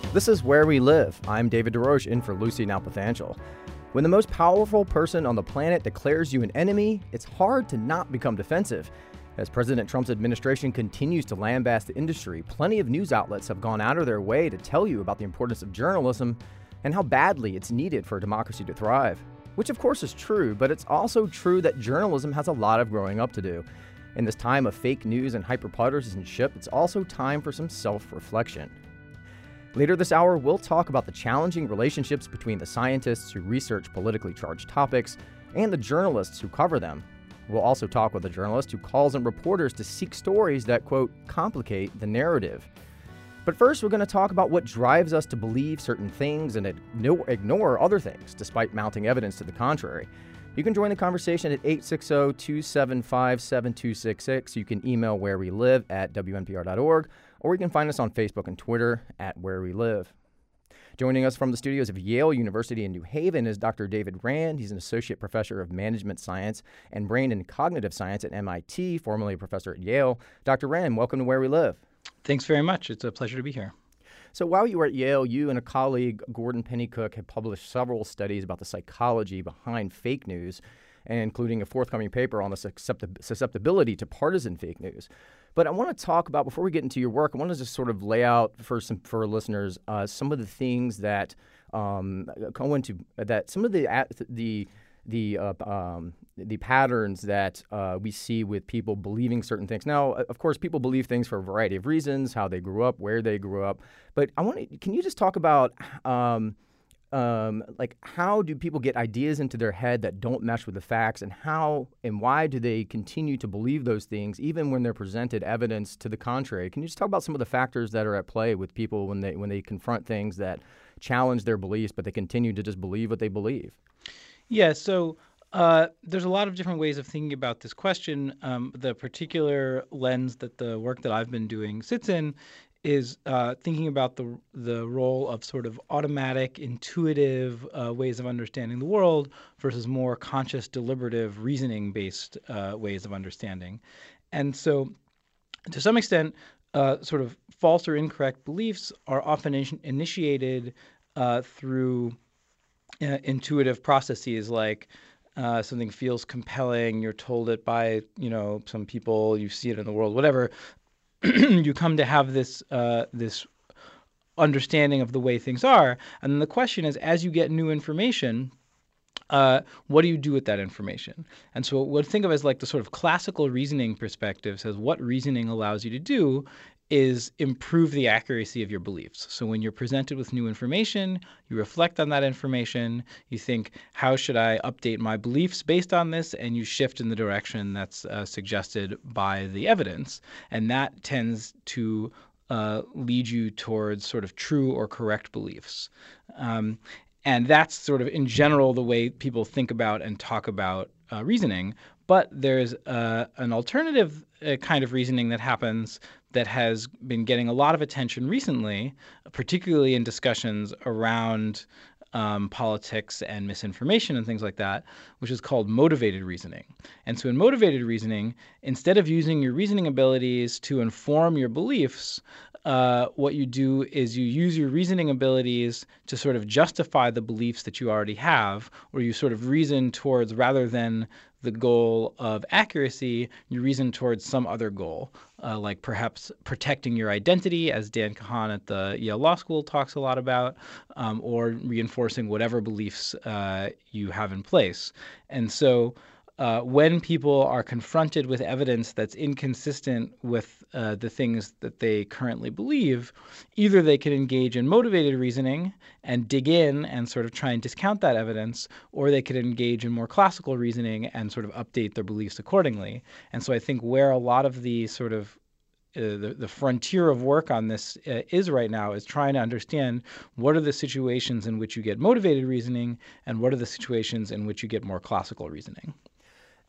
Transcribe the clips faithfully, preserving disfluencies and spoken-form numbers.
This is Where We Live. I'm David DeRoche in for Lucy Nalpathanchel. When the most powerful person on the planet declares you an enemy, it's hard to not become defensive. As President Trump's administration continues to lambast the industry, plenty of news outlets have gone out of their way to tell you about the importance of journalism and how badly it's needed for a democracy to thrive. Which of course is true, but it's also true that journalism has a lot of growing up to do. In this time of fake news and hyperpartisanship, it's also time for some self-reflection. Later this hour, we'll talk about the challenging relationships between the scientists who research politically charged topics and the journalists who cover them. We'll also talk with a journalist who calls on reporters to seek stories that, quote, complicate the narrative. But first, we're going to talk about what drives us to believe certain things and ignore other things, despite mounting evidence to the contrary. You can join the conversation at eight six zero, two seven five, seven two six six. You can email where we live at W N P R dot org, or you can find us on Facebook and Twitter at Where We Live. Joining us from the studios of Yale University in New Haven is Doctor David Rand. He's an associate professor of management science and brain and cognitive science at M I T, formerly a professor at Yale. Doctor Rand, welcome to Where We Live. Thanks very much. It's a pleasure to be here. So while you were at Yale, you and a colleague, Gordon Pennycook, have published several studies about the psychology behind fake news, and including a forthcoming paper on the susceptibility to partisan fake news. But I want to talk about, before we get into your work, I want to just sort of lay out for some for our listeners uh, some of the things that um, go into that some of the the the uh, um, the patterns that uh, we see with people believing certain things. Now, of course, people believe things for a variety of reasons: how they grew up, where they grew up. But I want to, can you just talk about um, um, like how do people get ideas into their head that don't mesh with the facts, and how and why do they continue to believe those things even when they're presented evidence to the contrary? Can you just talk about some of the factors that are at play with people when they when they confront things that challenge their beliefs, but they continue to just believe what they believe? Yeah, so uh, there's a lot of different ways of thinking about this question. Um, the particular lens that the work that I've been doing sits in is uh, thinking about the the role of sort of automatic, intuitive uh, ways of understanding the world versus more conscious, deliberative, reasoning-based uh, ways of understanding. And so, to some extent, uh, sort of false or incorrect beliefs are often in- initiated uh, through uh, intuitive processes, like uh, something feels compelling, you're told it by, you know, some people, you see it in the world, whatever. You come to have this uh, this understanding of the way things are. And then the question is, as you get new information, uh, what do you do with that information? And so what think of as like the sort of classical reasoning perspective says what reasoning allows you to do is improve the accuracy of your beliefs. So when you're presented with new information, you reflect on that information, you think, how should I update my beliefs based on this? And you shift in the direction that's uh, suggested by the evidence. And that tends to uh, lead you towards sort of true or correct beliefs. Um, and that's sort of, in general, the way people think about and talk about uh, reasoning. But there's uh, an alternative uh, kind of reasoning that happens that has been getting a lot of attention recently, particularly in discussions around um, politics and misinformation and things like that, which is called motivated reasoning. And so in motivated reasoning, instead of using your reasoning abilities to inform your beliefs, uh, what you do is you use your reasoning abilities to sort of justify the beliefs that you already have, or you sort of reason towards, rather than the goal of accuracy, you reason towards some other goal, uh, like perhaps protecting your identity, as Dan Kahan at the Yale Law School talks a lot about, um, or reinforcing whatever beliefs uh, you have in place. And so uh, when people are confronted with evidence that's inconsistent with uh, the things that they currently believe, either they can engage in motivated reasoning and dig in and sort of try and discount that evidence, or they could engage in more classical reasoning and sort of update their beliefs accordingly. And so I think where a lot of the sort of Uh, the, the frontier of work on this uh, is right now is trying to understand what are the situations in which you get motivated reasoning and what are the situations in which you get more classical reasoning.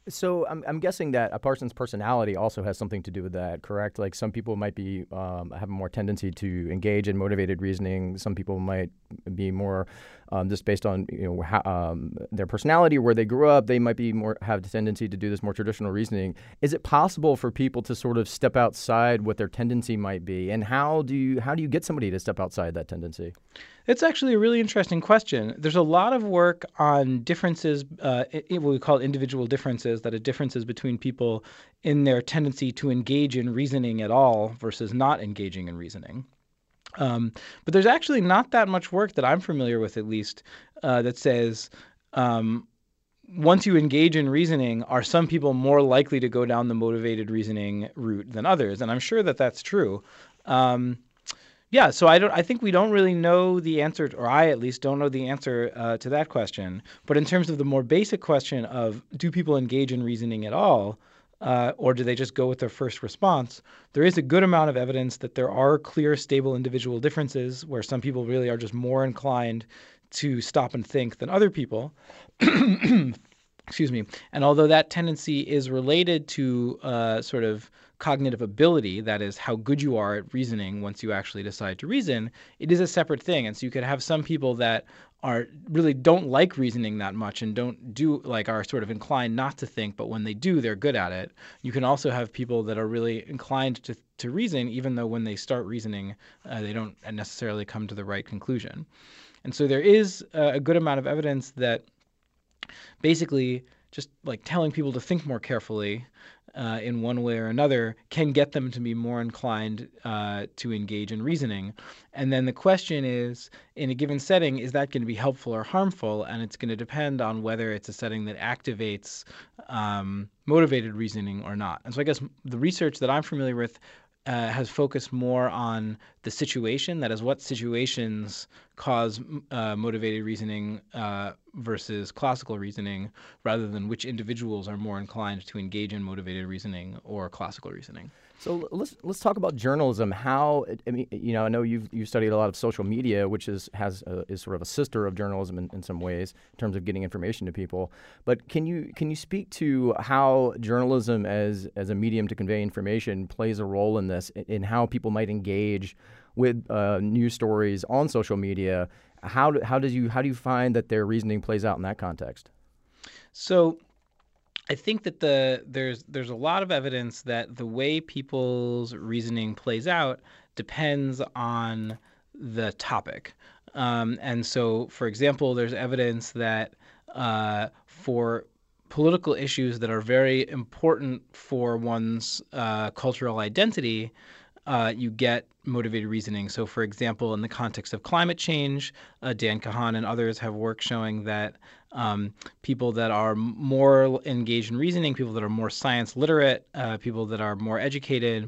So I'm I'm guessing that a person's personality also has something to do with that, correct? Like some people might be um, have a more tendency to engage in motivated reasoning. Some people might be more um, just based on you know how, um, their personality or where they grew up. They might be more have the tendency to do this more traditional reasoning. Is it possible for people to sort of step outside what their tendency might be, and how do you how do you get somebody to step outside that tendency? It's actually a really interesting question. There's a lot of work on differences, uh, i- i- what we call individual differences, that are differences between people in their tendency to engage in reasoning at all versus not engaging in reasoning. Um, but there's actually not that much work that I'm familiar with, at least, uh, that says um, once you engage in reasoning, are some people more likely to go down the motivated reasoning route than others? And I'm sure that that's true. Um, Yeah, so I don't. I think we don't really know the answer, or I at least don't know the answer uh, to that question. But in terms of the more basic question of do people engage in reasoning at all, uh, or do they just go with their first response? There is a good amount of evidence that there are clear, stable individual differences where some people really are just more inclined to stop and think than other people. Excuse me. And although that tendency is related to uh, sort of cognitive ability, that is how good you are at reasoning once you actually decide to reason, it is a separate thing. And so you could have some people that are really don't like reasoning that much and don't do like are sort of inclined not to think, but when they do, they're good at it. You can also have people that are really inclined to to reason, even though when they start reasoning, uh, they don't necessarily come to the right conclusion. And so there is uh, a good amount of evidence that basically just like telling people to think more carefully uh, in one way or another can get them to be more inclined uh, to engage in reasoning. And then the question is, in a given setting, is that going to be helpful or harmful? And it's going to depend on whether it's a setting that activates um, motivated reasoning or not. And so I guess the research that I'm familiar with uh, has focused more on the situation, that is, what situations cause uh, motivated reasoning uh, versus classical reasoning, rather than which individuals are more inclined to engage in motivated reasoning or classical reasoning. So let's let's talk about journalism. How I mean, you know, I know you've you've studied a lot of social media, which is has a, is sort of a sister of journalism in, in some ways in terms of getting information to people. But can you can you speak to how journalism as as a medium to convey information plays a role in this, in how people might engage with uh, news stories on social media? How do, how does you how do you find that their reasoning plays out in that context? So I think that the there's there's a lot of evidence that the way people's reasoning plays out depends on the topic. Um, and so, for example, there's evidence that uh, for political issues that are very important for one's uh, cultural identity, uh, you get motivated reasoning. So, for example, in the context of climate change, uh, Dan Kahan and others have work showing that um, people that are more engaged in reasoning, people that are more science literate, uh, people that are more educated,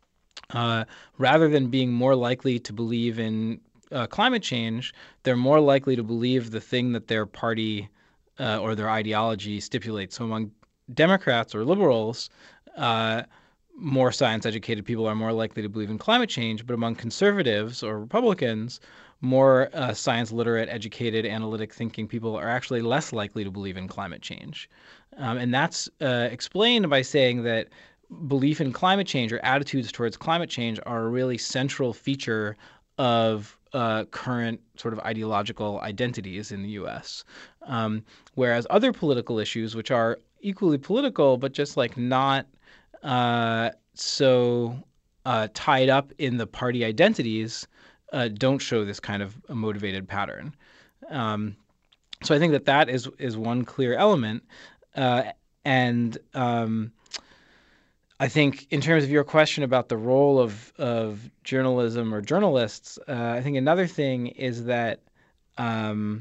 uh, rather than being more likely to believe in uh, climate change, they're more likely to believe the thing that their party uh, or their ideology stipulates. So among Democrats or liberals, uh, more science-educated people are more likely to believe in climate change, but among conservatives or Republicans, more uh, science-literate, educated, analytic-thinking people are actually less likely to believe in climate change. Um, and that's uh, explained by saying that belief in climate change or attitudes towards climate change are a really central feature of uh, current sort of ideological identities in the U S. Um, whereas other political issues, which are equally political, but just like not uh, so uh, tied up in the party identities, uh, don't show this kind of a motivated pattern. Um, so I think that that is is one clear element. Uh, and um, I think in terms of your question about the role of, of journalism or journalists, uh, I think another thing is that um,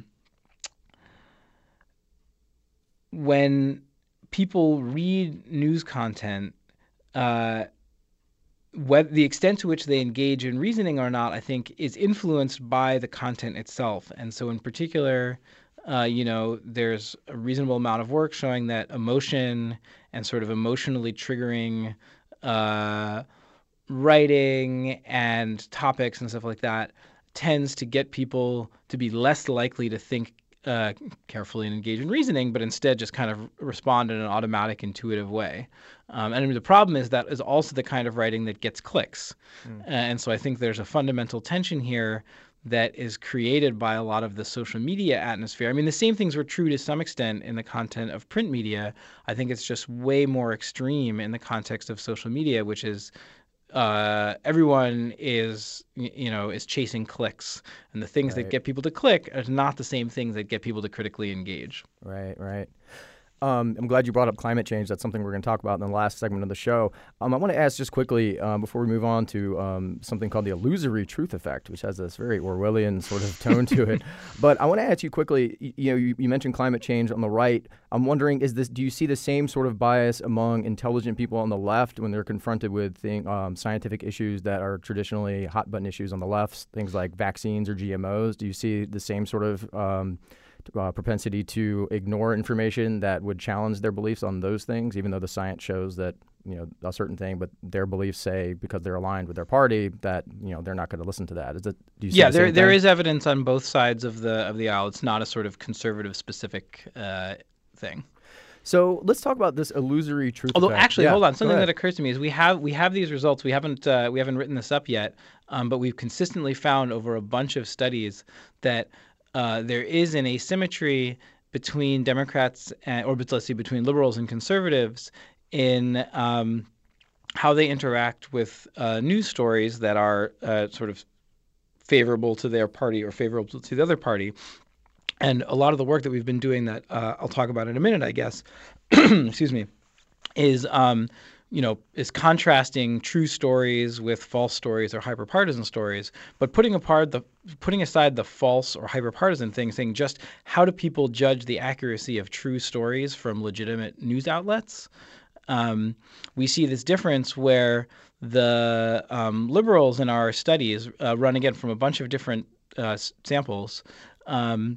when people read news content, uh, whether the extent to which they engage in reasoning or not, I think, is influenced by the content itself. And so in particular, uh, you know, there's a reasonable amount of work showing that emotion and sort of emotionally triggering uh, writing and topics and stuff like that tends to get people to be less likely to think uh, carefully and engage in reasoning, but instead just kind of respond in an automatic, intuitive way. Um, and I mean, the problem is that is also the kind of writing that gets clicks. Mm. Uh, and so I think there's a fundamental tension here that is created by a lot of the social media atmosphere. I mean, the same things were true to some extent in the content of print media. I think it's just way more extreme in the context of social media, which is uh, everyone is, you know, is chasing clicks. And the things right. that get people to click are not the same things that get people to critically engage. Right, right. Um, I'm glad you brought up climate change. That's something we're going to talk about in the last segment of the show. Um, I want to ask just quickly, um, before we move on to um, something called the illusory truth effect, which has this very Orwellian sort of tone to it. But I want to ask you quickly, you, you know, you, you mentioned climate change on the right. I'm wondering, is this, do you see the same sort of bias among intelligent people on the left when they're confronted with thing, um, scientific issues that are traditionally hot button issues on the left, things like vaccines or G M Os? Do you see the same sort of um, Uh, propensity to ignore information that would challenge their beliefs on those things, even though the science shows that, you know, a certain thing, but their beliefs say because they're aligned with their party that, you know, they're not going to listen to that? Is it? Do you see yeah, the there same there thing? is evidence on both sides of the of the aisle. It's not a sort of conservative specific uh, thing. So let's talk about this illusory truth. Although effect. actually, yeah, hold on, something that occurs to me is we have we have these results. We haven't uh, we haven't written this up yet, um, but we've consistently found over a bunch of studies that uh, there is an asymmetry between Democrats and, or let's see, between liberals and conservatives in um, how they interact with uh, news stories that are uh, sort of favorable to their party or favorable to the other party. And a lot of the work that we've been doing that uh, I'll talk about in a minute, I guess, excuse me, is um, you know, is contrasting true stories with false stories or hyperpartisan stories, but putting apart the putting aside the false or hyperpartisan thing, saying just how do people judge the accuracy of true stories from legitimate news outlets? Um, we see this difference where the um, liberals in our studies uh, run again from a bunch of different uh, samples. Um,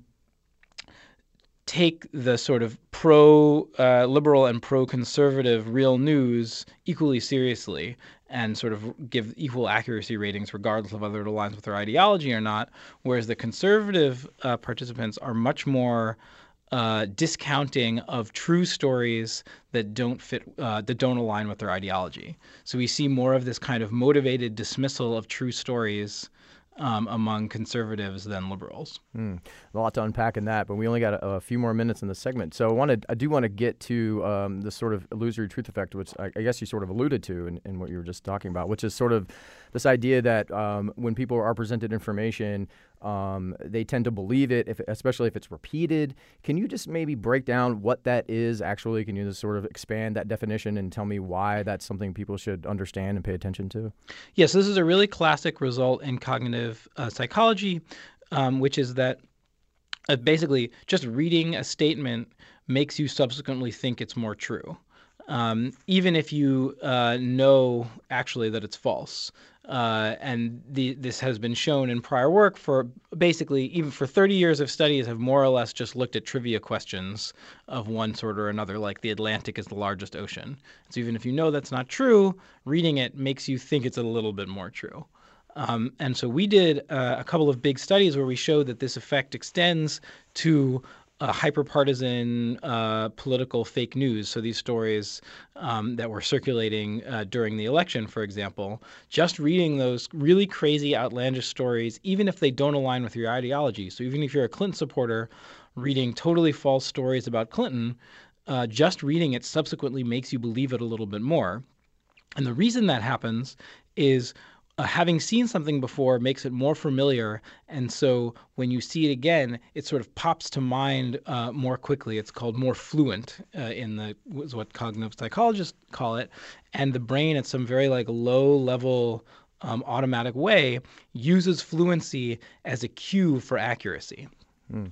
take the sort of pro-liberal uh, and pro-conservative real news equally seriously and sort of give equal accuracy ratings regardless of whether it aligns with their ideology or not, whereas the conservative uh, participants are much more uh, discounting of true stories that don't fit, uh, that don't align with their ideology. So we see more of this kind of motivated dismissal of true stories Um, among conservatives than liberals. Mm, a lot to unpack in that, but we only got a, a few more minutes in the segment. So I wanted, I do want to get to um, the sort of illusory truth effect, which I, I guess you sort of alluded to in, in what you were just talking about, which is sort of this idea that um, when people are presented information, um, they tend to believe it, if, especially if it's repeated. Can you just maybe break down what that is actually? Can you just sort of expand that definition and tell me why that's something people should understand and pay attention to? Yes, this is a really classic result in cognitive uh, psychology, um, which is that uh, basically just reading a statement makes you subsequently think it's more true, um, even if you uh, know actually that it's false. Uh, and the, this has been shown in prior work for basically even for thirty years of studies have more or less just looked at trivia questions of one sort or another, like the Atlantic is the largest ocean. So even if you know that's not true, reading it makes you think it's a little bit more true. Um, and so we did uh, a couple of big studies where we showed that this effect extends to Uh, hyperpartisan uh, political fake news. So these stories um, that were circulating uh, during the election, for example, just reading those really crazy, outlandish stories, even if they don't align with your ideology. So even if you're a Clinton supporter, reading totally false stories about Clinton, uh, just reading it subsequently makes you believe it a little bit more. And the reason that happens is Uh, having seen something before makes it more familiar, and so when you see it again, it sort of pops to mind uh, more quickly. It's called more fluent uh, in the is what cognitive psychologists call it, and the brain, at some very like low-level um, automatic way, uses fluency as a cue for accuracy. Mm.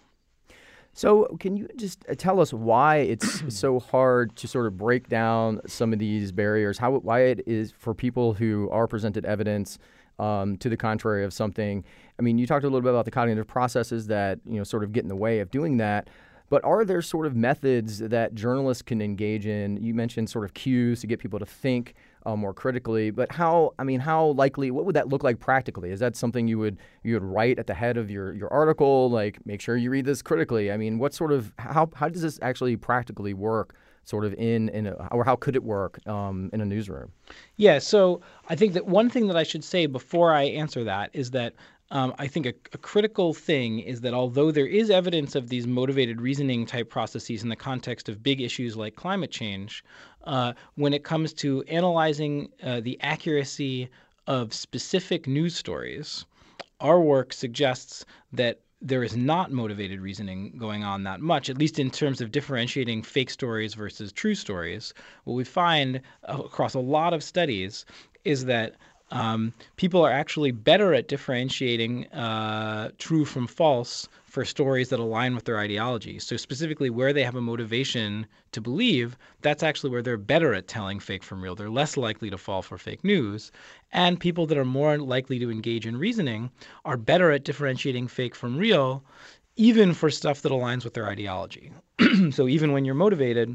So can you just tell us why it's so hard to sort of break down some of these barriers, how why it is for people who are presented evidence um, to the contrary of something? I mean, you talked a little bit about the cognitive processes that, you know, sort of get in the way of doing that. But are there sort of methods that journalists can engage in? You mentioned sort of cues to get people to think. uh, more critically. But how, I mean, how likely, what would that look like practically? Is that something you would you would write at the head of your, your article, like make sure you read this critically? I mean, what sort of, how how does this actually practically work sort of in, in a, or how could it work um, in a newsroom? Yeah, so I think that one thing that I should say before I answer that is that Um, I think a, a critical thing is that although there is evidence of these motivated reasoning type processes in the context of big issues like climate change, uh, when it comes to analyzing uh, the accuracy of specific news stories, our work suggests that there is not motivated reasoning going on that much, at least in terms of differentiating fake stories versus true stories. What we find uh, across a lot of studies is that Um, people are actually better at differentiating uh, true from false for stories that align with their ideology. So specifically where they have a motivation to believe, that's actually where they're better at telling fake from real. They're less likely to fall for fake news. And people that are more likely to engage in reasoning are better at differentiating fake from real, even for stuff that aligns with their ideology. So even when you're motivated,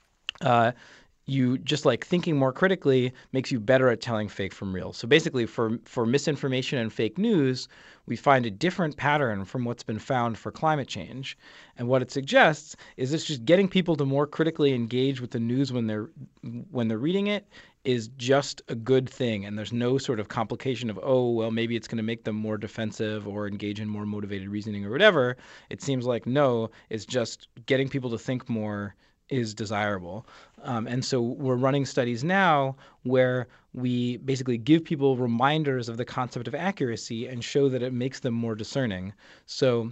uh, you just like thinking more critically makes you better at telling fake from real. So basically for, for misinformation and fake news, we find a different pattern from what's been found for climate change. And what it suggests is it's just getting people to more critically engage with the news when they're when they're reading it is just a good thing. And there's no sort of complication of, oh, well, maybe it's going to make them more defensive or engage in more motivated reasoning or whatever. It seems like, no, it's just getting people to think more is desirable. Um, and so we're running studies now where we basically give people reminders of the concept of accuracy and show that it makes them more discerning. So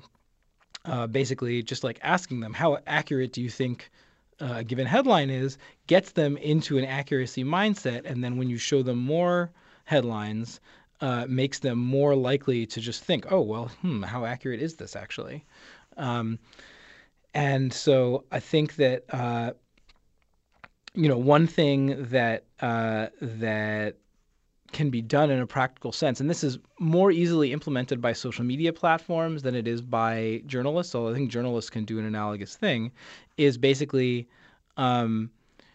uh, basically just like asking them, how accurate do you think uh, a given headline is, gets them into an accuracy mindset. And then when you show them more headlines, uh, makes them more likely to just think, oh, well, hmm, how accurate is this actually? Um, And so I think that, uh, you know, one thing that uh, that can be done in a practical sense, and this is more easily implemented by social media platforms than it is by journalists, although I think journalists can do an analogous thing, is basically um,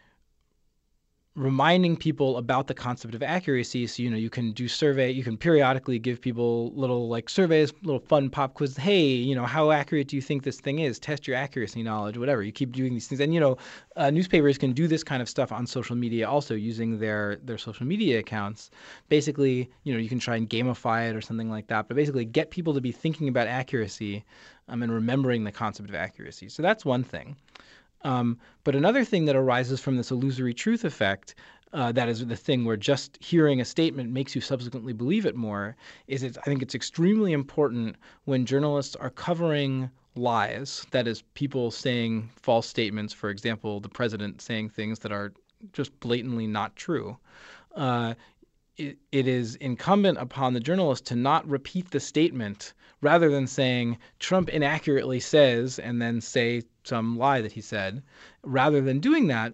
reminding people about the concept of accuracy. So, you know, you can do survey, you can periodically give people little like surveys, little fun pop quiz. Hey, you know, how accurate do you think this thing is? Test your accuracy knowledge, whatever. You keep doing these things. And, you know, uh, newspapers can do this kind of stuff on social media also using their, their social media accounts. Basically, you know, you can try and gamify it or something like that, but basically get people to be thinking about accuracy um, and remembering the concept of accuracy. So that's one thing. Um, but another thing that arises from this illusory truth effect, uh, that is the thing where just hearing a statement makes you subsequently believe it more, is it's, I think it's extremely important when journalists are covering lies, that is people saying false statements, for example, the president saying things that are just blatantly not true. Uh, it, it is incumbent upon the journalist to not repeat the statement rather than saying Trump inaccurately says and then say some lie that he said. Rather than doing that,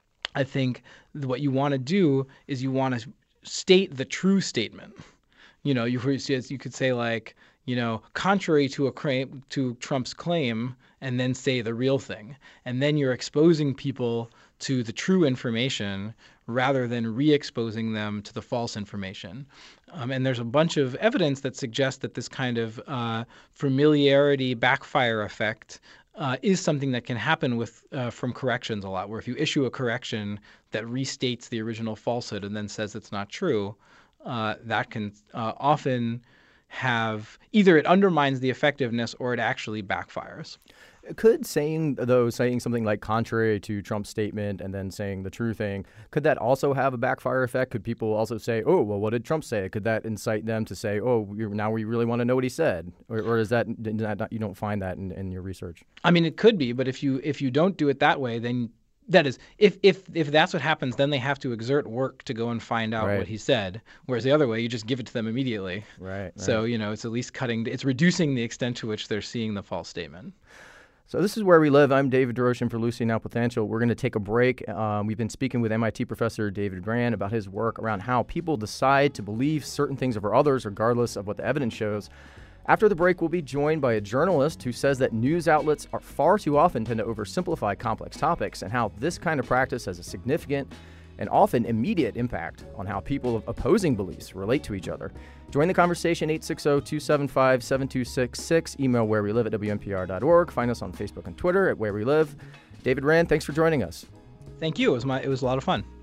I think what you want to do is you want to state the true statement. You know, you, you could say like, you know, contrary to a claim, to Trump's claim, and then say the real thing. And then you're exposing people to the true information rather than re-exposing them to the false information. Um, and there's a bunch of evidence that suggests that this kind of uh, familiarity backfire effect uh, is something that can happen with uh, from corrections a lot, where if you issue a correction that restates the original falsehood and then says it's not true, uh, that can uh, often have either it undermines the effectiveness or it actually backfires. Could saying, though, saying something like contrary to Trump's statement and then saying the true thing, could that also have a backfire effect? Could people also say, oh, well, what did Trump say? Could that incite them to say, oh, now we really want to know what he said? Or, or is that, you don't find that in, in your research? I mean, it could be, but if you if you don't do it that way, then that is, if if if that's what happens, then they have to exert work to go and find out right. what he said. Whereas the other way, you just give it to them immediately. Right. right. So, you know, it's at least cutting, it's reducing the extent to which they're seeing the false statement. So this is Where We Live. I'm David DeRoche for Lucy Nalpathanchil. We're going to take a break. Um, we've been speaking with M I T professor David Grann about his work around how people decide to believe certain things over others, regardless of what the evidence shows. After the break, we'll be joined by a journalist who says that news outlets are far too often tend to oversimplify complex topics and how this kind of practice has a significant and often immediate impact on how people of opposing beliefs relate to each other. Join the conversation, eight six zero, two seven five, seven two six six. Email where we live at W N P R dot org. Find us on Facebook and Twitter at Where We Live. David Rand, thanks for joining us. Thank you. It was, my, it was a lot of fun.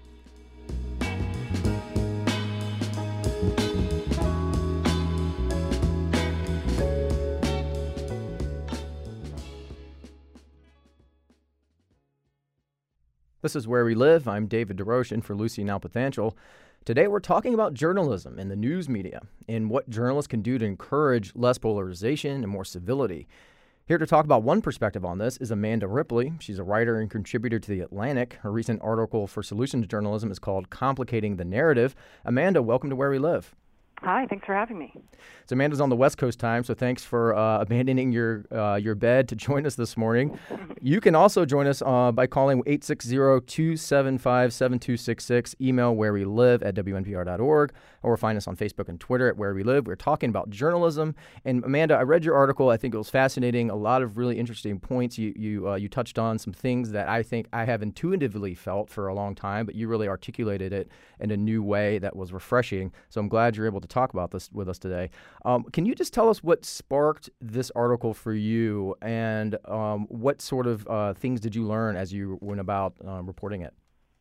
This is Where We Live. I'm David DeRoche in for Lucy Nalpathanchel. Today we're talking about journalism and the news media and what journalists can do to encourage less polarization and more civility. Here to talk about one perspective on this is Amanda Ripley. She's a writer and contributor to The Atlantic. Her recent article for Solutions Journalism is called Complicating the Narrative. Amanda, welcome to Where We Live. Hi, thanks for having me. So Amanda's on the West Coast time, so thanks for uh, abandoning your uh, your bed to join us this morning. You can also join us uh, by calling eight six zero, two seven five, seven two six six, email where we live at W N P R dot org, or find us on Facebook and Twitter at Where We Live. We're talking about journalism. And Amanda, I read your article. I think it was fascinating. A lot of really interesting points. You you uh, you touched on some things that I think I have intuitively felt for a long time, but you really articulated it in a new way that was refreshing. So I'm glad you're able to talk about this with us today. Um, can you just tell us what sparked this article for you, and um, what sort of uh, things did you learn as you went about uh, reporting it?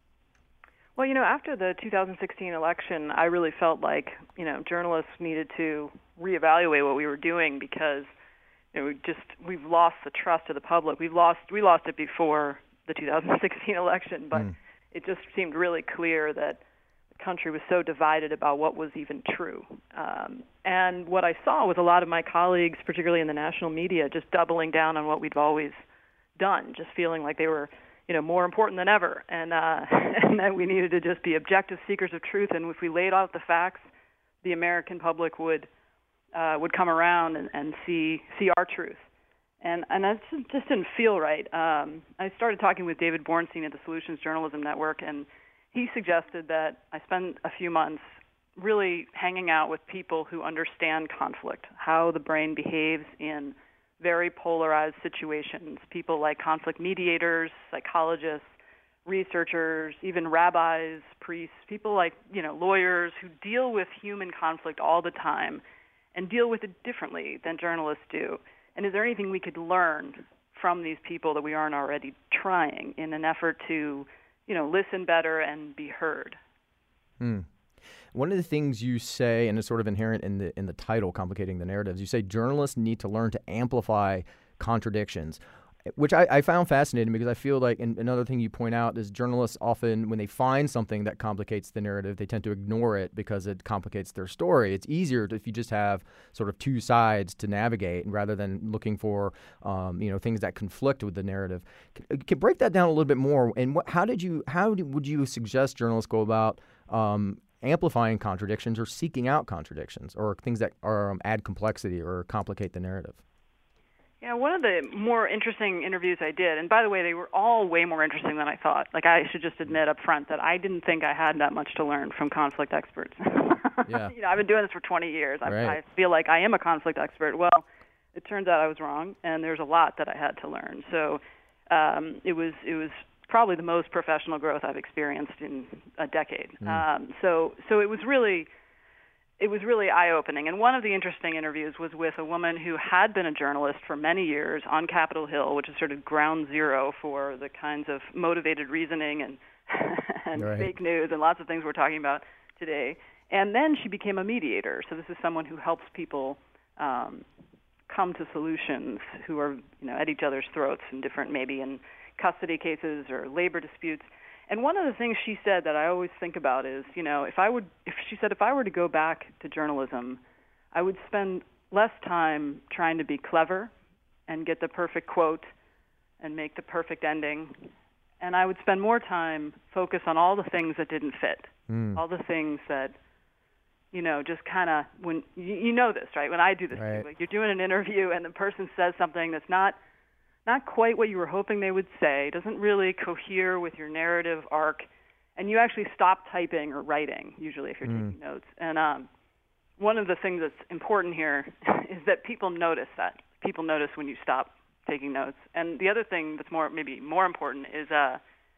Well, you know, after the two thousand sixteen election, I really felt like, you know, journalists needed to reevaluate what we were doing because, you know, we just we've lost the trust of the public. We've lost we lost it before the two thousand sixteen election, but mm. it just seemed really clear that country was so divided about what was even true. Um, and what I saw was a lot of my colleagues, particularly in the national media, just doubling down on what we've always done, just feeling like they were, you know, more important than ever, and uh, and that we needed to just be objective seekers of truth. And if we laid out the facts, the American public would uh, would come around and, and see see our truth. And and that just, just didn't feel right. Um, I started talking with David Bornstein at the Solutions Journalism Network, and he suggested that I spend a few months really hanging out with people who understand conflict, how the brain behaves in very polarized situations, people like conflict mediators, psychologists, researchers, even rabbis, priests, people like, you know, lawyers who deal with human conflict all the time and deal with it differently than journalists do. And is there anything we could learn from these people that we aren't already trying in an effort to, you know, listen better and be heard? Hmm. One of the things you say, and it's sort of inherent in the in the title, Complicating the Narratives, you say journalists need to learn to amplify contradictions, which I, I found fascinating because I feel like, and another thing you point out is journalists often, when they find something that complicates the narrative, they tend to ignore it because it complicates their story. It's easier to, if you just have sort of two sides to navigate, rather than looking for um, you know things that conflict with the narrative. Can, can break that down a little bit more. And what, how did you, how did, would you suggest journalists go about um, amplifying contradictions or seeking out contradictions or things that are, um, add complexity or complicate the narrative? Yeah, one of the more interesting interviews I did, and by the way, they were all way more interesting than I thought. Like, I should just admit up front that I didn't think I had that much to learn from conflict experts. Yeah. You know, I've been doing this for twenty years. I, right. I feel like I am a conflict expert. Well, it turns out I was wrong, and there's a lot that I had to learn. So um, it was it was probably the most professional growth I've experienced in a decade. Mm. Um, so so it was really. It was really eye-opening, and one of the interesting interviews was with a woman who had been a journalist for many years on Capitol Hill, which is sort of ground zero for the kinds of motivated reasoning and, and right. fake news and lots of things we're talking about today. And then she became a mediator. So this is someone who helps people um, come to solutions who are, you know, at each other's throats in different, maybe in custody cases or labor disputes. And one of the things she said that I always think about is, you know, if I would, if she said, if I were to go back to journalism, I would spend less time trying to be clever and get the perfect quote and make the perfect ending. And I would spend more time focus on all the things that didn't fit, mm. all the things that, you know, just kind of, when, you, you know this, right? When I do this, right. too, like you're doing an interview and the person says something that's not, not quite what you were hoping they would say, doesn't really cohere with your narrative arc, and you actually stop typing or writing, usually if you're mm. taking notes. And um, one of the things that's important here is that people notice that. People notice when you stop taking notes. And the other thing that's more maybe more important is uh,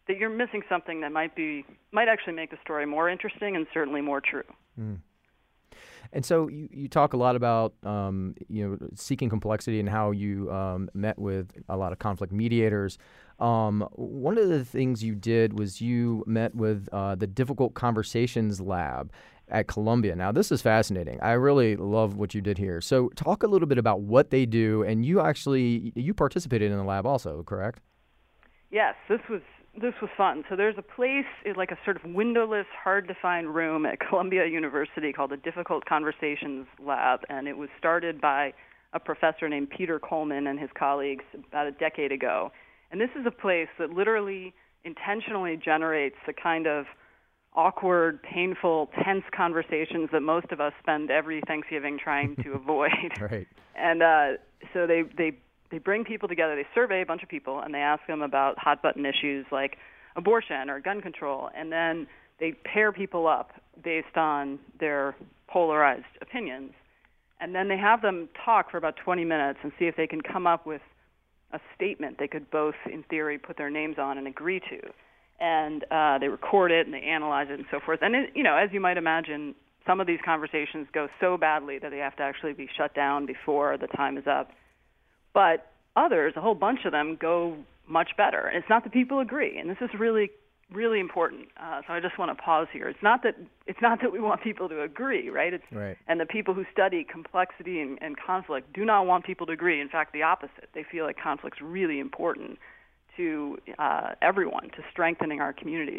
that you're missing something that might be might actually make the story more interesting and certainly more true. Mm. And so you, you talk a lot about um, you know seeking complexity and how you um, met with a lot of conflict mediators. Um, one of the things you did was you met with uh, the Difficult Conversations Lab at Columbia. Now, this is fascinating. I really love what you did here. So talk a little bit about what they do, and you actually you participated in the lab also, correct? Yes, this was this was fun. So there's a place, like a sort of windowless, hard-to-find room at Columbia University called the Difficult Conversations Lab, and it was started by a professor named Peter Coleman and his colleagues about a decade ago. And this is a place that literally intentionally generates the kind of awkward, painful, tense conversations that most of us spend every Thanksgiving trying to avoid. Right. And uh, so they, they they bring people together, they survey a bunch of people, and they ask them about hot-button issues like abortion or gun control, and then they pair people up based on their polarized opinions. And then they have them talk for about twenty minutes and see if they can come up with a statement they could both, in theory, put their names on and agree to. And uh, they record it and they analyze it and so forth. And, it, you know, as you might imagine, some of these conversations go so badly that they have to actually be shut down before the time is up. But others, a whole bunch of them, go much better. And it's not that people agree, and this is really, really important. Uh, so I just want to pause here. It's not that it's not that we want people to agree, right? It's, right. And the people who study complexity and, and conflict do not want people to agree. In fact, the opposite. They feel like conflict's really important to uh, everyone, to strengthening our communities.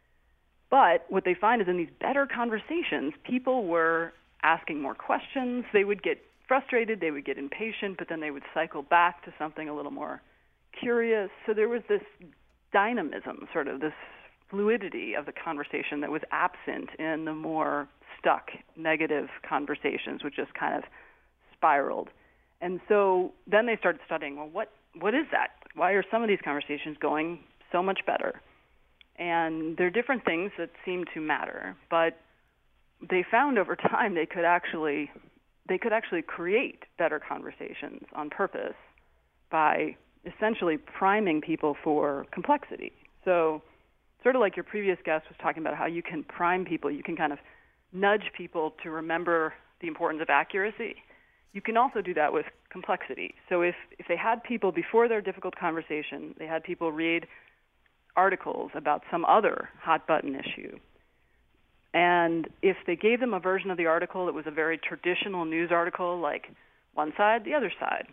But what they find is in these better conversations, people were asking more questions. They would get frustrated, they would get impatient, but then they would cycle back to something a little more curious. So there was this dynamism, sort of this fluidity of the conversation that was absent in the more stuck negative conversations, which just kind of spiraled. And so then they started studying, well, what what is that? Why are some of these conversations going so much better? And there are different things that seem to matter, but they found over time they could actually they could actually create better conversations on purpose by essentially priming people for complexity. So sort of like your previous guest was talking about how you can prime people, you can kind of nudge people to remember the importance of accuracy. You can also do that with complexity. So if, if they had people, before their difficult conversation, they had people read articles about some other hot-button issue, and if they gave them a version of the article that was a very traditional news article, like one side, the other side,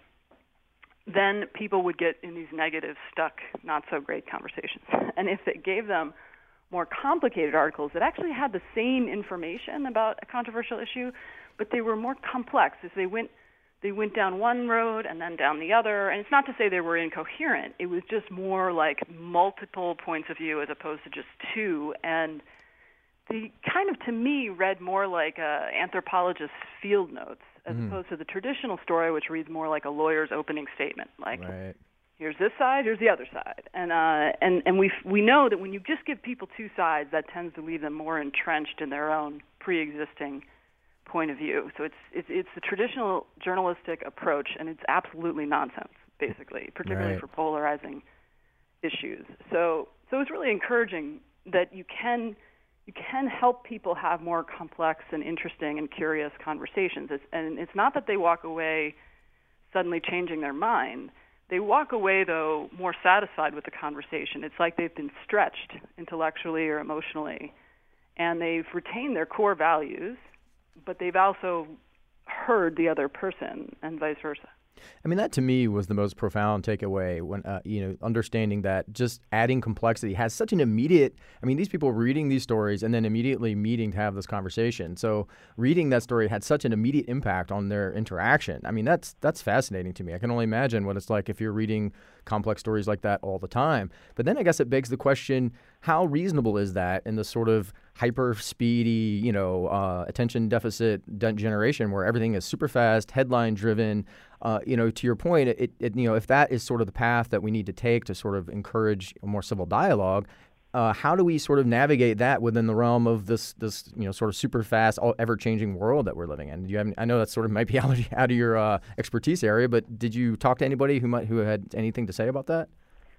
then people would get in these negative, stuck, not-so-great conversations. And if they gave them more complicated articles that actually had the same information about a controversial issue, but they were more complex as they went they went down one road and then down the other. And it's not to say they were incoherent. It was just more like multiple points of view as opposed to just two. And they kind of, to me, read more like a anthropologist's field notes as mm. opposed to the traditional story, which reads more like a lawyer's opening statement. Like, right. Here's this side, here's the other side. And uh, and, and we we know that when you just give people two sides, that tends to leave them more entrenched in their own pre-existing point of view. So it's it's it's the traditional journalistic approach, and it's absolutely nonsense, basically, particularly right. for polarizing issues. So so it's really encouraging that you can you can help people have more complex and interesting and curious conversations. It's, and it's not that they walk away suddenly changing their mind. They walk away, though, more satisfied with the conversation. It's like they've been stretched intellectually or emotionally, and they've retained their core values, but they've also heard the other person, and vice versa. I mean, that to me was the most profound takeaway when, uh, you know, understanding that just adding complexity has such an immediate, I mean, these people reading these stories and then immediately meeting to have this conversation. So reading that story had such an immediate impact on their interaction. I mean, that's that's fascinating to me. I can only imagine what it's like if you're reading complex stories like that all the time. But then I guess it begs the question, how reasonable is that in the sort of hyper speedy, you know, uh, attention deficit de- generation where everything is super fast, headline driven? Uh, you know, to your point, it, it, you know, if that is sort of the path that we need to take to sort of encourage a more civil dialogue, uh, how do we sort of navigate that within the realm of this, this, you know, sort of super fast, all ever-changing world that we're living in? Do you have, I know that sort of might be out of, out of your uh, expertise area, but did you talk to anybody who might who had anything to say about that?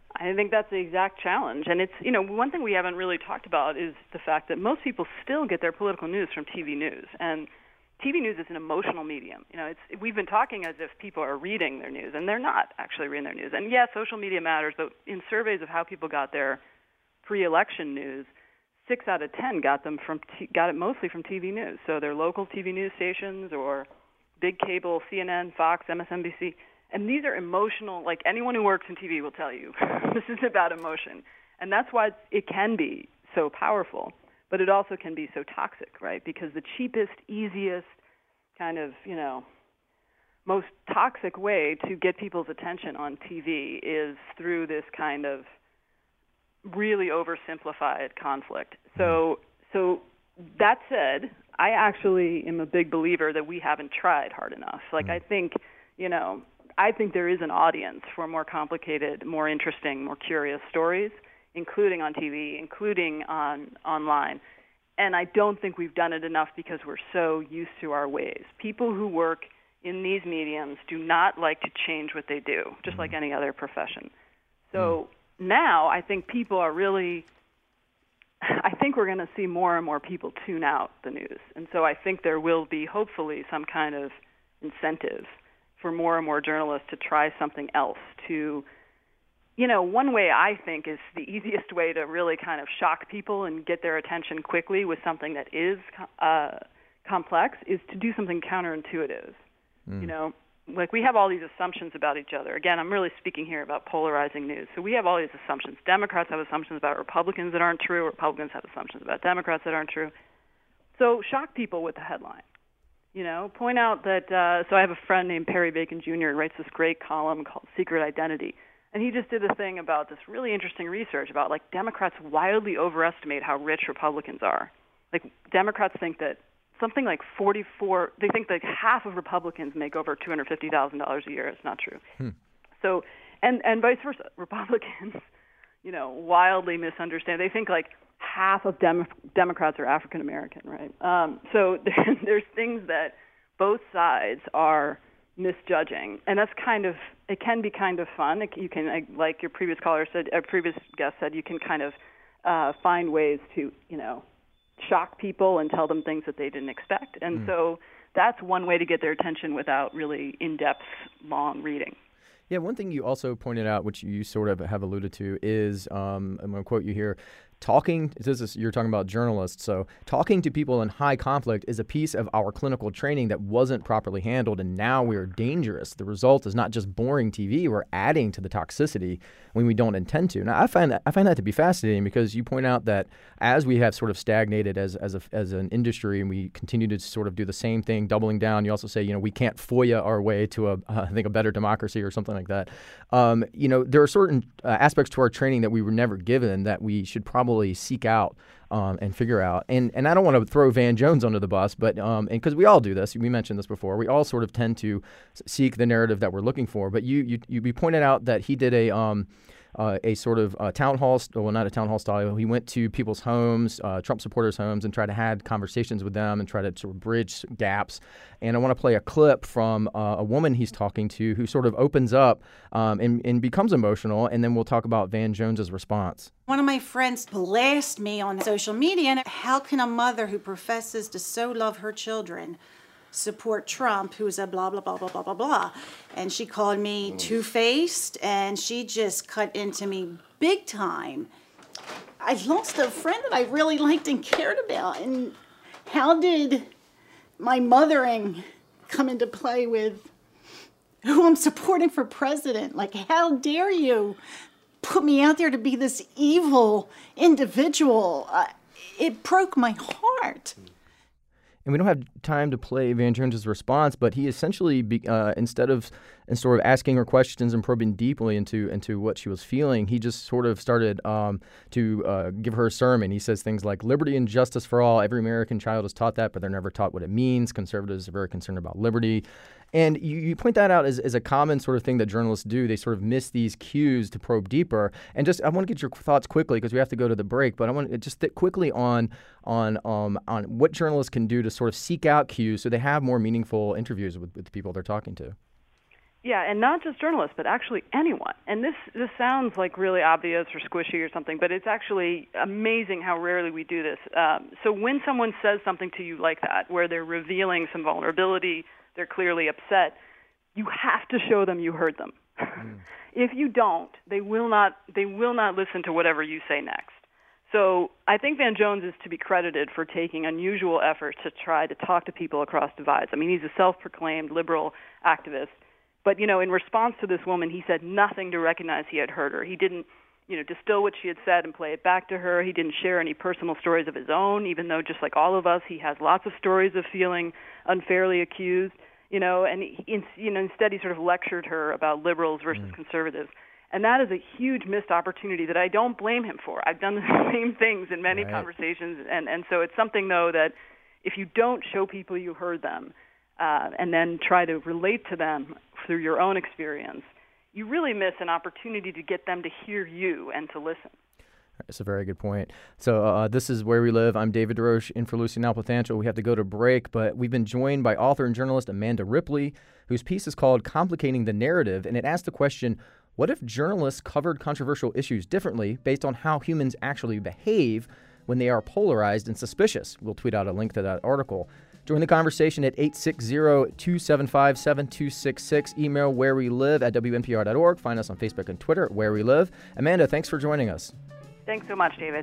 I think that's the exact challenge. And it's, you know, one thing we haven't really talked about is the fact that most people still get their political news from T V news. And T V news is an emotional medium. You know, it's we've been talking as if people are reading their news, and they're not actually reading their news. And yes, social media matters, but in surveys of how people got their pre-election news, six out of ten got them from t- got it mostly from T V news. So their local T V news stations or big cable, C N N, Fox, M S N B C. And these are emotional, like anyone who works in T V will tell you, this is about emotion. And that's why it can be so powerful, but it also can be so toxic, right? Because the cheapest, easiest, kind of, you know, most toxic way to get people's attention on T V is through this kind of really oversimplified conflict. So, so that said, I actually am a big believer that we haven't tried hard enough. Like, I think, you know, I think there is an audience for more complicated, more interesting, more curious stories, including on T V, including on online. And I don't think we've done it enough because we're so used to our ways. People who work in these mediums do not like to change what they do, just like any other profession. So mm. now I think people are really, I think we're going to see more and more people tune out the news. And so I think there will be hopefully some kind of incentive for more and more journalists to try something else, to, you know, one way I think is the easiest way to really kind of shock people and get their attention quickly with something that is uh, complex is to do something counterintuitive. Mm. You know, like we have all these assumptions about each other. Again, I'm really speaking here about polarizing news. So we have all these assumptions. Democrats have assumptions about Republicans that aren't true. Republicans have assumptions about Democrats that aren't true. So shock people with the headline. You know, point out that, uh, so I have a friend named Perry Bacon Junior who writes this great column called Secret Identity. And he just did a thing about this really interesting research about, like, Democrats wildly overestimate how rich Republicans are. Like, Democrats think that something like forty-four, they think that half of Republicans make over two hundred fifty thousand dollars a year. It's not true. Hmm. So, and, and vice versa. Republicans, you know, wildly misunderstand. They think, like, half of Dem- Democrats are African American, right? Um, so there, there's things that both sides are misjudging, and that's kind of, it can be kind of fun. It, you can, like your previous caller said, a previous guest said, you can kind of uh, find ways to, you know, shock people and tell them things that they didn't expect. And mm. so that's one way to get their attention without really in-depth, long reading. Yeah, one thing you also pointed out, which you sort of have alluded to, is, um, I'm going to quote you here, talking, this is, you're talking about journalists, so talking to people in high conflict is a piece of our clinical training that wasn't properly handled, and now we're dangerous. The result is not just boring T V, we're adding to the toxicity when we don't intend to. Now, I find that, I find that to be fascinating because you point out that as we have sort of stagnated as as, a, as an industry and we continue to sort of do the same thing, doubling down, you also say, you know, we can't FOIA our way to, a, uh, I think, a better democracy or something like that. Um, you know, there are certain uh, aspects to our training that we were never given that we should probably seek out um, and figure out. And and I don't want to throw Van Jones under the bus, but um, and because we all do this, we mentioned this before, we all sort of tend to seek the narrative that we're looking for. But you you you we pointed out that he did a um, uh, a sort of uh, town hall, st- well, not a town hall style. He went to people's homes, uh, Trump supporters' homes, and tried to have conversations with them and try to sort of bridge gaps. And I want to play a clip from uh, a woman he's talking to who sort of opens up um, and, and becomes emotional, and then we'll talk about Van Jones's response. One of my friends blasted me on social media, and how can a mother who professes to so love her children support Trump, who's a blah, blah, blah, blah, blah, blah, blah. And she called me two-faced, and she just cut into me big time. I lost a friend that I really liked and cared about. And how did my mothering come into play with who I'm supporting for president? Like, how dare you put me out there to be this evil individual? Uh, it broke my heart. And we don't have time to play Van Jones's response, but he essentially, be, uh, instead of and sort of asking her questions and probing deeply into into what she was feeling, he just sort of started um, to uh, give her a sermon. He says things like, liberty and justice for all. Every American child is taught that, but they're never taught what it means. Conservatives are very concerned about liberty. And you, you point that out as, as a common sort of thing that journalists do. They sort of miss these cues to probe deeper. And just, I want to get your thoughts quickly because we have to go to the break, but I want to just th- quickly on on um, on what journalists can do to sort of seek out cues so they have more meaningful interviews with, with the people they're talking to. Yeah, and not just journalists, but actually anyone. And this this sounds like really obvious or squishy or something, but it's actually amazing how rarely we do this. Um, so when someone says something to you like that, where they're revealing some vulnerability, they're clearly upset, you have to show them you heard them. Mm. If you don't, they will not they will not listen to whatever you say next. So I think Van Jones is to be credited for taking unusual efforts to try to talk to people across divides. I mean, he's a self-proclaimed liberal activist. But, you know, in response to this woman, he said nothing to recognize he had heard her. He didn't, you know, distill what she had said and play it back to her. He didn't share any personal stories of his own, even though, just like all of us, he has lots of stories of feeling unfairly accused, you know, and, he, you know, instead he sort of lectured her about liberals versus mm. conservatives. And that is a huge missed opportunity that I don't blame him for. I've done the same things in many right. conversations. And, and so it's something, though, that if you don't show people you heard them, Uh, and then try to relate to them through your own experience, you really miss an opportunity to get them to hear you and to listen. That's a very good point. So uh, this is Where We Live. I'm David DeRoche in for Lucy Nalpathanchil. We have to go to break, but we've been joined by author and journalist Amanda Ripley, whose piece is called Complicating the Narrative, and it asks the question, what if journalists covered controversial issues differently based on how humans actually behave when they are polarized and suspicious? We'll tweet out a link to that article. Join the conversation at eight six zero, two seven five, seven two six six. Email where we live at W N P R dot org. Find us on Facebook and Twitter at Where We Live. Amanda, thanks for joining us. Thanks so much, David.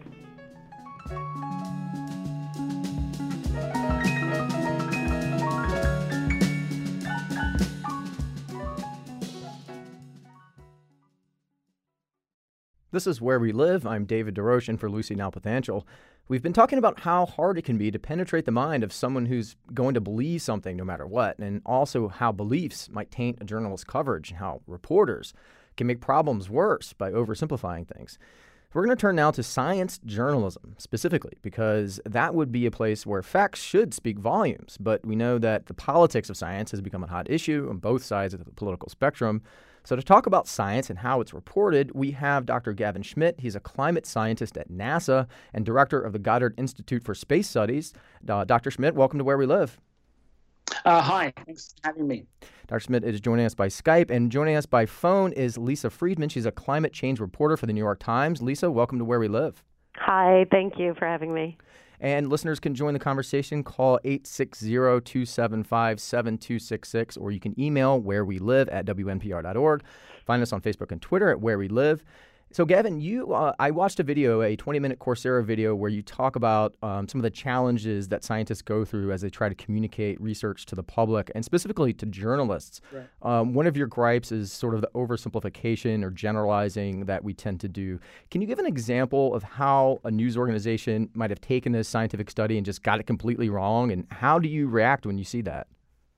This is Where We Live. I'm David DeRoche in for Lucy Nalpathanchil. We've been talking about how hard it can be to penetrate the mind of someone who's going to believe something no matter what, and also how beliefs might taint a journalist's coverage, and how reporters can make problems worse by oversimplifying things. We're going to turn now to science journalism specifically, because that would be a place where facts should speak volumes, but we know that the politics of science has become a hot issue on both sides of the political spectrum. So to talk about science and how it's reported, we have Doctor Gavin Schmidt. He's a climate scientist at NASA and director of the Goddard Institute for Space Studies. Uh, Doctor Schmidt, welcome to Where We Live. Uh, hi, thanks for having me. Doctor Schmidt is joining us by Skype, and joining us by phone is Lisa Friedman. She's a climate change reporter for the New York Times. Lisa, welcome to Where We Live. Hi, thank you for having me. And listeners can join the conversation. Call eight six zero, two seven five, seven two six six, or you can email where we live at W N P R dot org. Find us on Facebook and Twitter at Where We Live. So, Gavin, you, uh, I watched a video, a twenty-minute Coursera video, where you talk about um, some of the challenges that scientists go through as they try to communicate research to the public, and specifically to journalists. Right. Um, one of your gripes is sort of the oversimplification or generalizing that we tend to do. Can you give an example of how a news organization might have taken this scientific study and just got it completely wrong, and how do you react when you see that?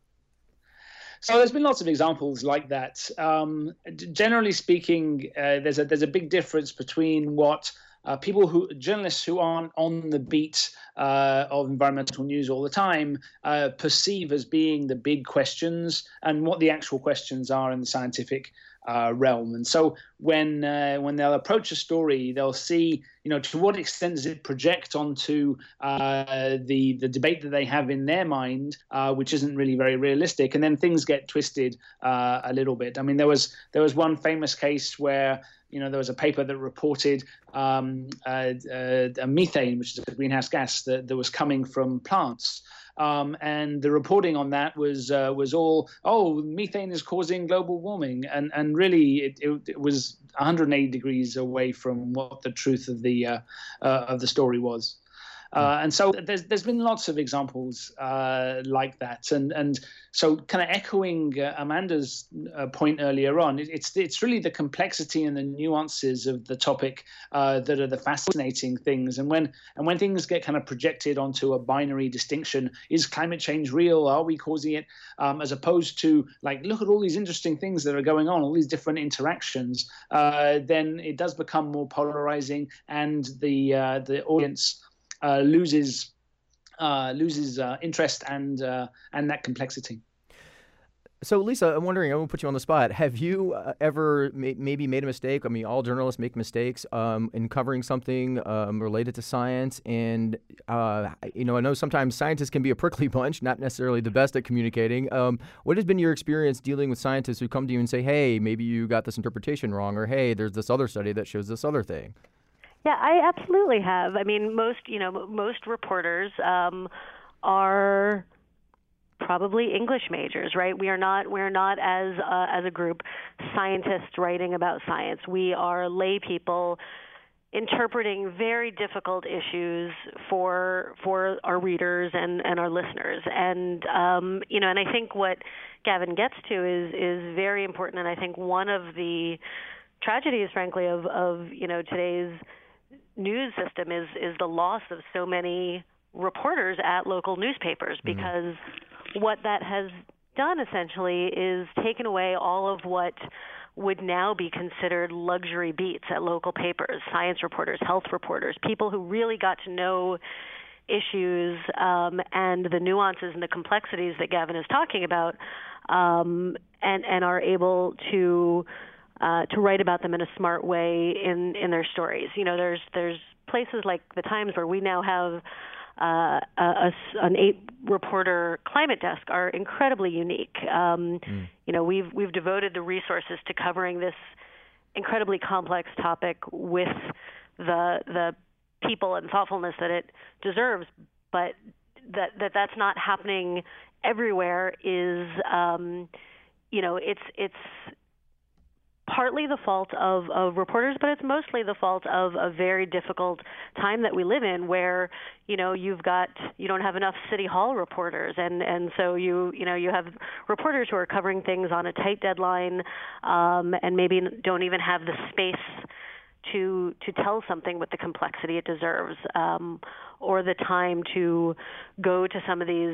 So there's been lots of examples like that. Um, generally speaking, uh, there's a there's a big difference between what uh, people who journalists who aren't on the beat uh, of environmental news all the time uh, perceive as being the big questions and what the actual questions are in the scientific Uh, realm. And so when uh, when they'll approach a story, they'll see, you know, to what extent does it project onto uh, the the debate that they have in their mind, uh, which isn't really very realistic, and then things get twisted uh, a little bit. I mean, there was there was one famous case where, you know, there was a paper that reported um, uh, uh, methane, which is a greenhouse gas that, that was coming from plants. Um, and the reporting on that was uh, was all, oh, methane is causing global warming, and and really it, it, it was one hundred eighty degrees away from what the truth of the uh, uh, of the story was. Uh, and so there's there's been lots of examples uh, like that, and and so kind of echoing uh, Amanda's uh, point earlier on, it, it's it's really the complexity and the nuances of the topic uh, that are the fascinating things. And when and when things get kind of projected onto a binary distinction, is climate change real? Are we causing it? Um, as opposed to like, look at all these interesting things that are going on, all these different interactions. Uh, then it does become more polarizing, and the uh, the audience Uh, loses uh, loses uh, interest and uh, and that complexity. So, Lisa, I'm wondering, I'm going to put you on the spot. Have you uh, ever may- maybe made a mistake? I mean, all journalists make mistakes um, in covering something um, related to science. And, uh, you know, I know sometimes scientists can be a prickly bunch, not necessarily the best at communicating. Um, what has been your experience dealing with scientists who come to you and say, hey, maybe you got this interpretation wrong, or hey, there's this other study that shows this other thing? Yeah, I absolutely have. I mean, most, you know, most reporters um, are probably English majors, right? We are not we're not as uh, as a group scientists writing about science. We are lay people interpreting very difficult issues for for our readers and, and our listeners. And um, you know, and I think what Gavin gets to is is very important. And I think one of the tragedies, frankly, of, of you know today's news system is is the loss of so many reporters at local newspapers, because mm-hmm. what that has done essentially is taken away all of what would now be considered luxury beats at local papers, science reporters, health reporters, people who really got to know issues um, and the nuances and the complexities that Gavin is talking about, um, and, and are able to uh, to write about them in a smart way in, in their stories. You know, there's there's places like the Times where we now have Uh, a, an eight-reporter climate desk are incredibly unique. Um, mm. You know, we've we've devoted the resources to covering this incredibly complex topic with the the people and thoughtfulness that it deserves. But that that that's not happening everywhere is, um, you know, it's it's. partly the fault of, of reporters, but it's mostly the fault of a very difficult time that we live in, where, you know, you've got, you don't have enough City Hall reporters. And, and so you, you know, you have reporters who are covering things on a tight deadline um, and maybe don't even have the space to to tell something with the complexity it deserves, um, or the time to go to some of these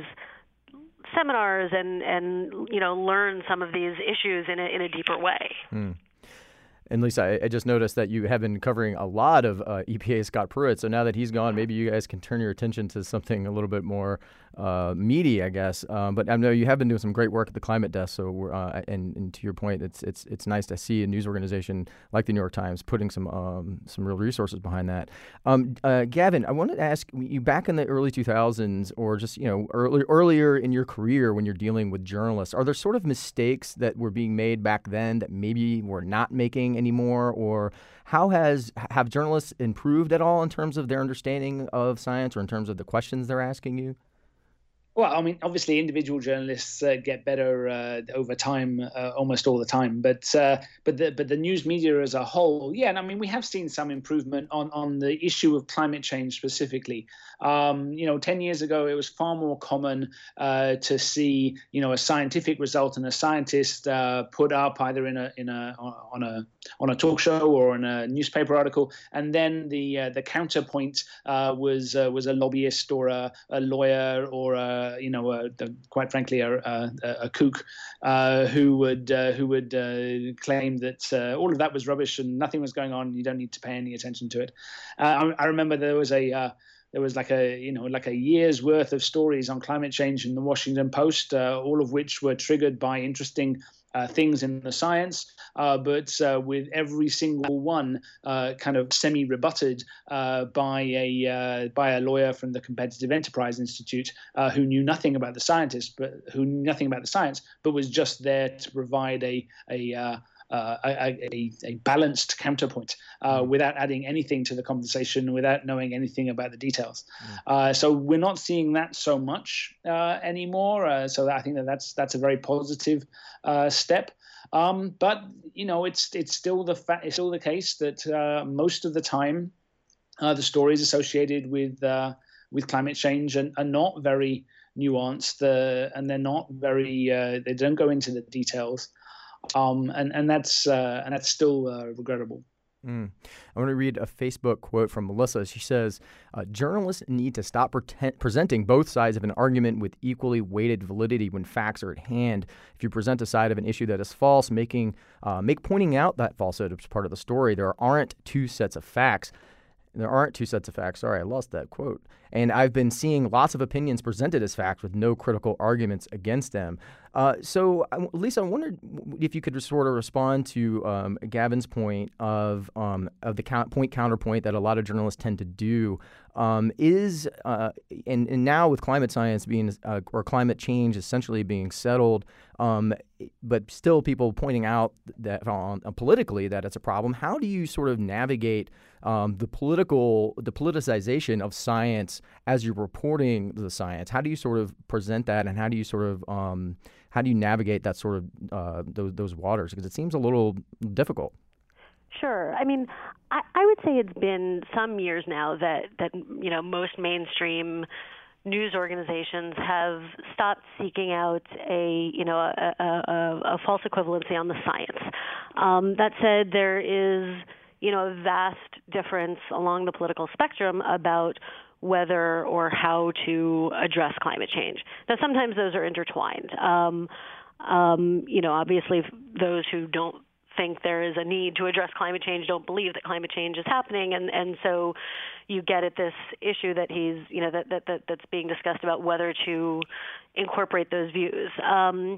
seminars and, and you know, learn some of these issues in a, in a deeper way. Mm. And Lisa, I, I just noticed that you have been covering a lot of uh, E P A Scott Pruitt. So now that he's gone, maybe you guys can turn your attention to something a little bit more uh, meaty, I guess. Um, but I know you have been doing some great work at the Climate Desk. So, we're, uh, and, and to your point, it's it's it's nice to see a news organization like the New York Times putting some um, some real resources behind that. Um, uh, Gavin, I wanted to ask you, back in the early two thousands, or just you know early, earlier in your career when you're dealing with journalists, are there sort of mistakes that were being made back then that maybe we're not making anymore, or how has have journalists improved at all in terms of their understanding of science, or in terms of the questions they're asking you? Well, I mean, obviously, individual journalists uh, get better uh, over time, uh, almost all the time. But uh, but the but the news media as a whole, yeah. And I mean, we have seen some improvement on on the issue of climate change specifically. Um, you know, ten years ago, it was far more common uh, to see you know a scientific result and a scientist uh, put up either in a in a on a on a talk show or in a newspaper article, and then the uh, the counterpoint uh, was uh, was a lobbyist or a, a lawyer or a Uh, you know, uh, the, quite frankly, a, a, a kook uh, who would uh, who would uh, claim that uh, all of that was rubbish and nothing was going on. You don't need to pay any attention to it. Uh, I, I remember there was a uh, there was like a you know like a year's worth of stories on climate change in the Washington Post, uh, all of which were triggered by interesting Uh, things in the science, uh, but uh, with every single one uh, kind of semi-rebutted uh, by a uh, by a lawyer from the Competitive Enterprise Institute uh, who knew nothing about the scientists, but who knew nothing about the science, but was just there to provide a a uh, Uh, a, a, a balanced counterpoint uh, mm. without adding anything to the conversation, without knowing anything about the details. Mm. Uh, so we're not seeing that so much uh, anymore. Uh, so I think that that's that's a very positive uh, step. Um, but you know, it's it's still the fa- it's still the case that uh, most of the time uh, the stories associated with uh, with climate change are, are not very nuanced, uh, and they're not very uh, they don't go into the details. Um, and, and that's uh, and that's still uh, regrettable. Mm. I want to read a Facebook quote from Melissa. She says, uh, journalists need to stop pretend- presenting both sides of an argument with equally weighted validity when facts are at hand. If you present a side of an issue that is false, making uh, make pointing out that falsehood as part of the story, there aren't two sets of facts. There aren't two sets of facts. Sorry, I lost that quote. And I've been seeing lots of opinions presented as facts with no critical arguments against them. Uh, so, Lisa, I wondered if you could sort of respond to um, Gavin's point of um, of the count, point counterpoint that a lot of journalists tend to do. Um, is uh, and, and now with climate science being uh, or climate change essentially being settled, um, but still people pointing out that uh, politically that it's a problem. How do you sort of navigate um, the political the politicization of science as you're reporting the science? How do you sort of present that, and how do you sort of um, how do you navigate that sort of uh, those those waters? Because it seems a little difficult. Sure. I mean, I, I would say it's been some years now that, that, you know, most mainstream news organizations have stopped seeking out a, you know, a, a, a false equivalency on the science. Um, that said, there is, you know, a vast difference along the political spectrum about whether or how to address climate change. Now, sometimes those are intertwined. Um, um, you know, obviously, those who don't think there is a need to address climate change don't believe that climate change is happening, and, and so you get at this issue that he's, you know, that, that, that that's being discussed about whether to incorporate those views. Um,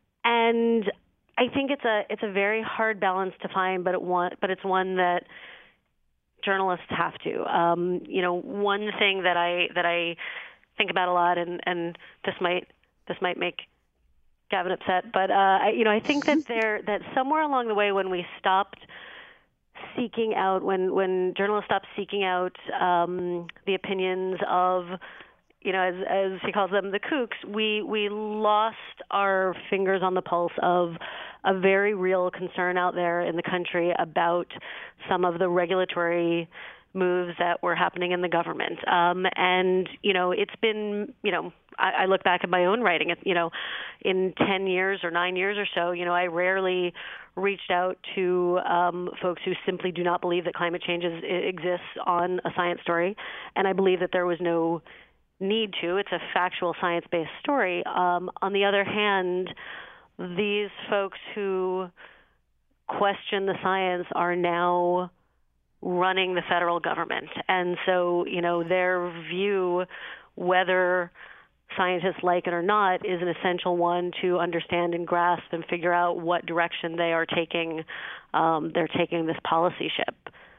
and I think it's a it's a very hard balance to find, but it one but it's one that journalists have to. Um, you know, one thing that I that I think about a lot, and, and this might this might make Gavin upset, but uh, I, you know, I think that there that somewhere along the way, when we stopped seeking out, when when journalists stopped seeking out um, the opinions of, you know, as as he calls them, the kooks, we we lost our fingers on the pulse of a very real concern out there in the country about some of the regulatory moves that were happening in the government. Um, and, you know, it's been, you know, I, I look back at my own writing, you know, in ten years or nine years or so, you know, I rarely reached out to um, folks who simply do not believe that climate change is, exists on a science story. And I believe that there was no need to. It's a factual, science-based story. Um, on the other hand, these folks who question the science are now running the federal government. And so, you know, their view, whether scientists like it or not, is an essential one to understand and grasp and figure out what direction they are taking. Um, they're taking this policy ship.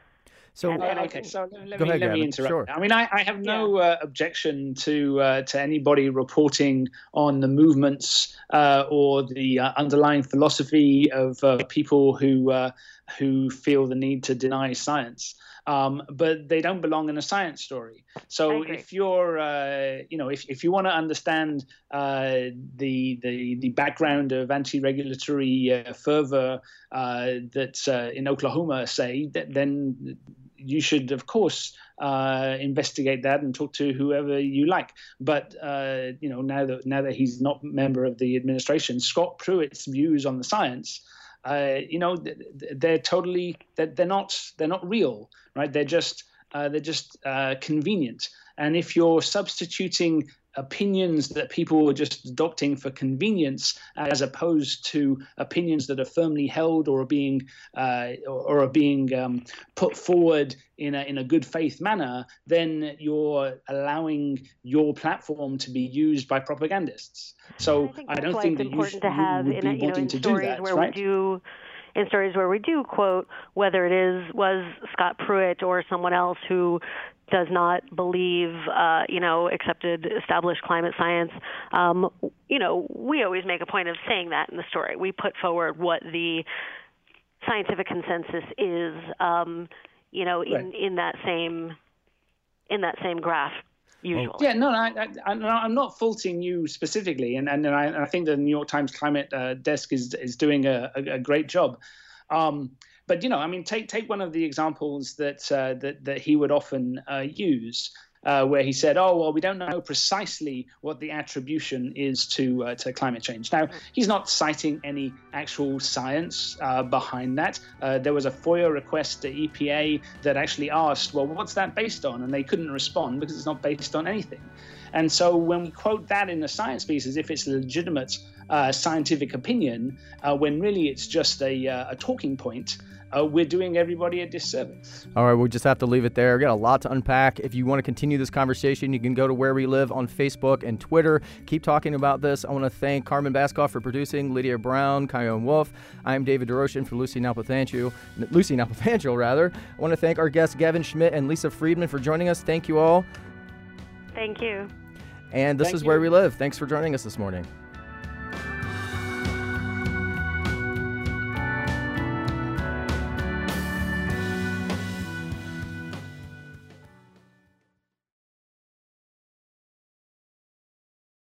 So, and, and okay, so let, go me, ahead, let me Gavin. interrupt. Sure. I mean, I, I have no yeah. uh, objection to uh, to anybody reporting on the movements uh, or the uh, underlying philosophy of uh, people who uh, who feel the need to deny science. Um, but they don't belong in a science story. So if you're, uh, you know, if, if you want to understand uh, the, the the background of anti-regulatory uh, fervor uh, that uh, in Oklahoma, say, th- then you should, of course, uh, investigate that and talk to whoever you like. But uh, you know, now that now that he's not a member of the administration, Scott Pruitt's views on the science. Uh, you know, they're totally they're, they're not they're not real, right? They're just uh, they're just uh, convenient. And if you're substituting opinions that people are just adopting for convenience, as opposed to opinions that are firmly held or are being uh, or are being um, put forward in a in a good faith manner, then you're allowing your platform to be used by propagandists. So I, I don't think that you, should, to have you would in, be you know, wanting in to stories do that, where right? we do, in stories where we do quote whether it is was Scott Pruitt or someone else who does not believe, uh, you know, accepted established climate science. Um, you know, we always make a point of saying that in the story. We put forward what the scientific consensus is, um, you know, in, right. in that same in that same graph. Usually. Yeah, no, I, I, I'm not faulting you specifically, and and I, I think the New York Times climate uh, desk is is doing a, a, a great job. Um, but you know, I mean, take take one of the examples that uh, that that he would often uh, use, uh, where he said, "Oh, well, we don't know precisely what the attribution is to uh, to climate change." Now, he's not citing any actual science uh, behind that. Uh, there was a FOIA request to E P A that actually asked, "Well, what's that based on?" And they couldn't respond because it's not based on anything. And so when we quote that in the science piece as if it's a legitimate uh, scientific opinion, uh, when really it's just a, uh, a talking point, Uh, we're doing everybody a disservice. All right, we'll just have to leave it there. We got a lot to unpack. If you want to continue this conversation, you can go to Where We Live on Facebook and Twitter. Keep talking about this. I want to thank Carmen Baskoff for producing, Lydia Brown, Kyone Wolf. I'm David DeRoche for Lucy Nalpathanchel, Lucy Nalpathanchel, rather. I want to thank our guests, Gavin Schmidt and Lisa Friedman, for joining us. Thank you all. Thank you. And this Thank is you. Where We Live. Thanks for joining us this morning.